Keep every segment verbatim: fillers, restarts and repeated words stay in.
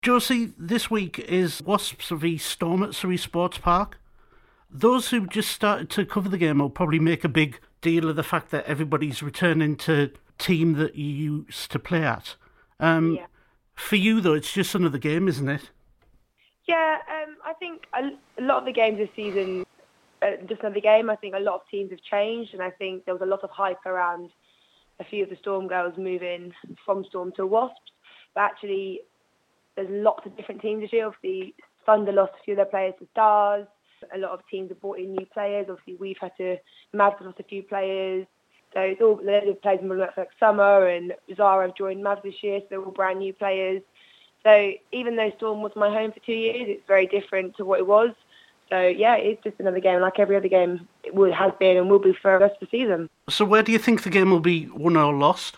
Josie, this week is Wasps v Storm at Surrey Sports Park. Those who just started to cover the game will probably make a big deal of the fact that everybody's returning to team that you used to play at. Um, Yeah. For you, though, it's just another game, isn't it? Yeah, um, I think a, a lot of the games this season, uh, just another game. I think a lot of teams have changed, and I think there was a lot of hype around a few of the Storm girls moving from Storm to Wasps. But actually, there's lots of different teams this year. Obviously, Thunder lost a few of their players to Stars. A lot of teams have brought in new players. Obviously, we've had to, Mavs have lost a few players. So it's all, the players from like Summer and Zara have joined Mavs this year, so they're all brand new players. So even though Storm was my home for two years, it's very different to what it was. So yeah, it's just another game, like every other game it will, has been and will be for the rest of the season. So where do you think the game will be won or lost?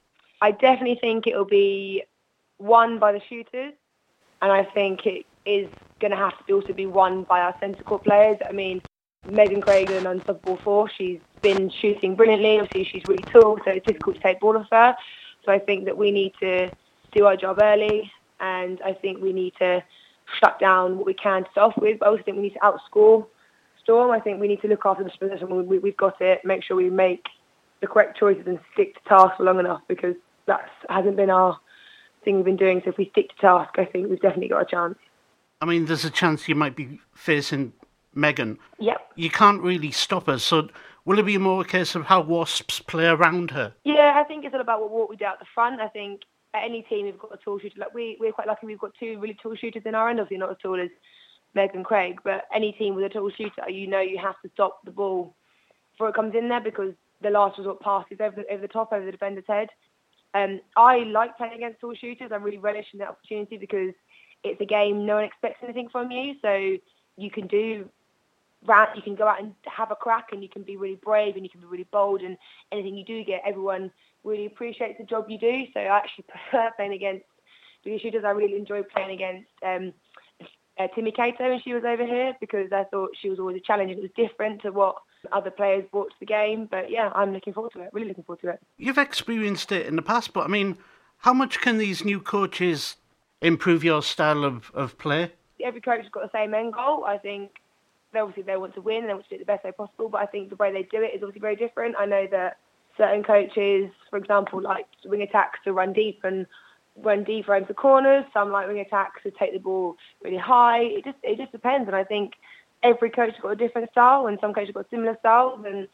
I definitely think it will be won by the shooters, and I think it is going to have to also be won by our centre court players. I mean, Megan Craig is an unstoppable force. She's been shooting brilliantly. Obviously, she's really tall, so it's difficult to take ball off her. So I think that we need to do our job early, and I think we need to shut down what we can to start off with. But I also think we need to outscore Storm. I think we need to look after the position when we, we've got it, make sure we make the correct choices and stick to task for long enough, because that hasn't been our thing we've been doing. So if we stick to task, I think we've definitely got a chance. I mean, there's a chance you might be facing Megan. Yep. You can't really stop her, so will it be more a case of how Wasps play around her? Yeah, I think it's all about what, what we do at the front. I think at any team we've got a tall shooter. Like we, we're quite lucky we've got two really tall shooters in our end. Obviously not as tall as Megan Craig, but any team with a tall shooter, you know you have to stop the ball before it comes in there, because the last resort pass is over the, over the top, over the defender's head. Um, I like playing against tall shooters. I really relish in that opportunity because it's a game no one expects anything from you. So you can do round, you can go out and have a crack, and you can be really brave and you can be really bold, and anything you do get, everyone really appreciates the job you do. So I actually prefer playing against bigger shooters. I really enjoy playing against um, uh, Timmy Cato when she was over here, because I thought she was always a challenge and it was different to what other players brought to the game. But yeah, I'm looking forward to it, really looking forward to it. You've experienced it in the past, but I mean, how much can these new coaches improve your style of, of play? Every coach has got the same end goal. I think they obviously they want to win and they want to do it the best way possible, but I think the way they do it is obviously very different. I know that certain coaches, for example, like wing attacks to run deep and run deep around the corners. Some like wing attacks to take the ball really high. It just it just depends, and I think every coach has got a different style, and some coaches have got similar styles. And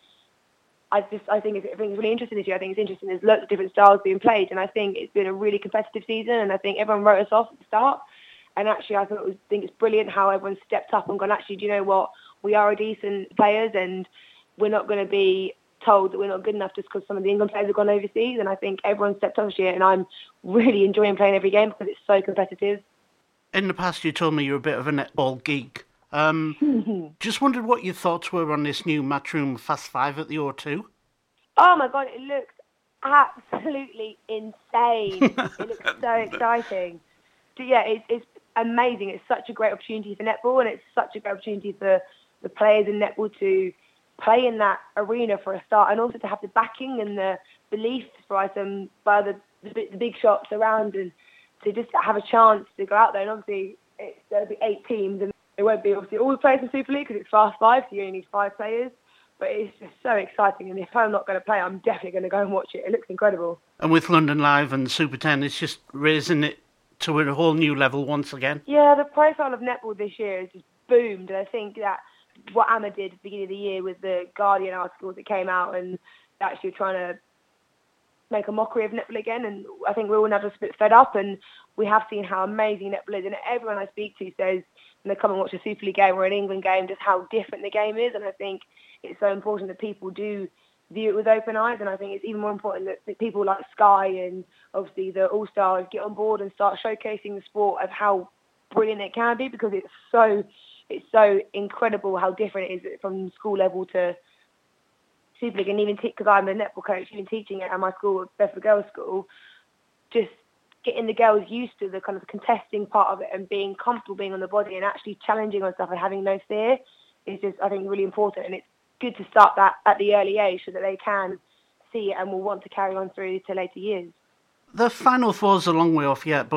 I just I think it's, I think it's really interesting this year. I think it's interesting. There's lots of different styles being played, and I think it's been a really competitive season. And I think everyone wrote us off at the start. And actually, I thought it was, think it's brilliant how everyone stepped up and gone, actually, do you know what? We are a decent players, and we're not going to be told that we're not good enough just because some of the England players have gone overseas. And I think everyone stepped up this year, and I'm really enjoying playing every game because it's so competitive. In the past, you told me you're a bit of a netball geek. Um, just wondered what your thoughts were on this new Matchroom Fast Five at the O two. Oh my God, it looks absolutely insane. It looks so exciting. So yeah, it's, it's amazing. It's such a great opportunity for netball, and it's such a great opportunity for the players in netball to play in that arena for a start, and also to have the backing and the belief by some by the, the, the big shops around, and to just have a chance to go out there. And obviously, it's, there'll be eight teams, and it won't be obviously all the players in Super League because it's Fast Five, so you only need five players. But it's just so exciting, and if I'm not going to play, I'm definitely going to go and watch it. It looks incredible. And with London Live and Super ten, it's just raising it to a whole new level once again. Yeah, the profile of netball this year has just boomed, and I think that what Amma did at the beginning of the year with the Guardian articles that came out and actually trying to make a mockery of netball again, and I think we're all now just a bit fed up, and we have seen how amazing netball is, and everyone I speak to says when they come and watch a Super League game or an England game just how different the game is, and I think it's so important that people do view it with open eyes, and I think it's even more important that, that people like Sky and obviously the All-Stars get on board and start showcasing the sport of how brilliant it can be, because it's so it's so incredible how different it is from school level to Super League. And even because I'm a netball coach, even teaching it at my school, Bedford Girls School, just getting the girls used to the kind of contesting part of it and being comfortable being on the body and actually challenging on stuff and having no fear is just, I think, really important. And it's good to start that at the early age so that they can see it and will want to carry on through to later years. The Final Four's a long way off yet, but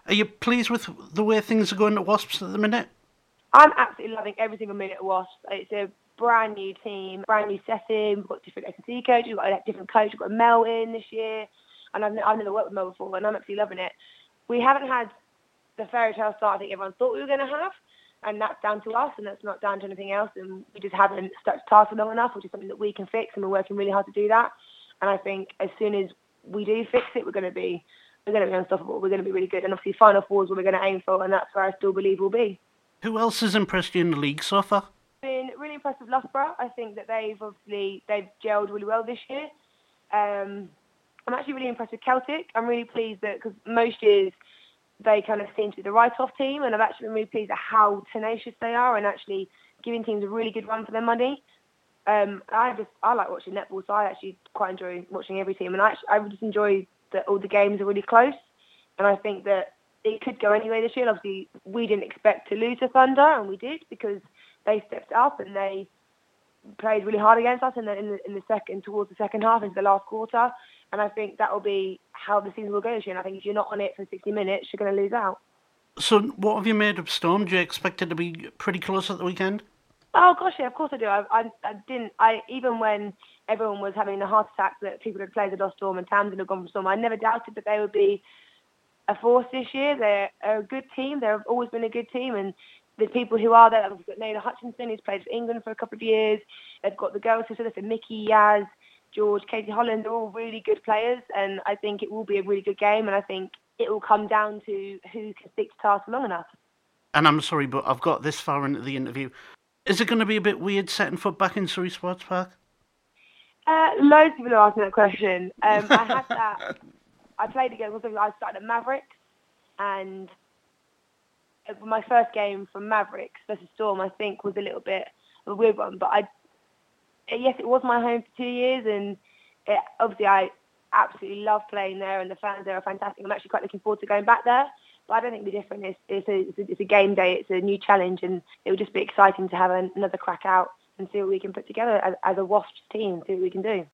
Are you pleased with the way things are going at Wasps at the minute? I'm absolutely loving every single minute of Wasps. It's a brand new team, brand new setting. We've got different S and C coaches, we've got a different coach, we've got Mel in this year, and I've, I've never worked with Mel before, and I'm absolutely loving it. We haven't had the fairy tale start I think everyone thought we were going to have, and that's down to us, and that's not down to anything else, and we just haven't stuck to task for long enough, which is something that we can fix, and we're working really hard to do that. And I think as soon as we do fix it, we're going to be we're going to be unstoppable. We're going to be really good, and obviously Final Four is what we're going to aim for, and that's where I still believe we'll be. Who else has impressed you in the league so far? Been really impressed with Loughborough. I think that they've obviously they've gelled really well this year. Um, I'm actually really impressed with Celtic. I'm really pleased that because most years they kind of seem to be the write-off team, and I've actually been really pleased at how tenacious they are and actually giving teams a really good run for their money. Um, I just I like watching netball, so I actually quite enjoy watching every team, and I actually, I just enjoy that all the games are really close, and I think that it could go anyway this year. Obviously, we didn't expect to lose to Thunder, and we did because they stepped up and they played really hard against us in the in the, in the second towards the second half into the last quarter. And I think that will be how the season will go this year. And I think if you're not on it for sixty minutes, you're going to lose out. So, what have you made of Storm? Do you expect it to be pretty close at the weekend? Oh gosh, yeah, of course I do. I, I, I didn't. I even when everyone was having the heart attack that people had played the lost Storm and Tamsin had gone for Storm, I never doubted that they would be a force this year. They're a good team. They've always been a good team, and the people who are there, they've got Naylor Hutchinson, who's played for England for a couple of years. They've got the girls who sort of Mickey, Yaz, George, Katie Holland. They're all really good players, and I think it will be a really good game. And I think it will come down to who can stick to task long enough. And I'm sorry, but I've got this far into the interview. Is it going to be a bit weird setting foot back in Surrey Sports Park? Uh, loads of people have asked me that question. Um, I had that. I played against. I started at Mavericks, and my first game from Mavericks versus Storm, I think, was a little bit of a weird one. But I, yes, it was my home for two years, and it, obviously I absolutely love playing there, and the fans there are fantastic. I'm actually quite looking forward to going back there. But I don't think it'll be different. It's, it's, a, it's, a, it's a game day. It's a new challenge, and it will just be exciting to have an, another crack out and see what we can put together as, as a Wasps team, see what we can do.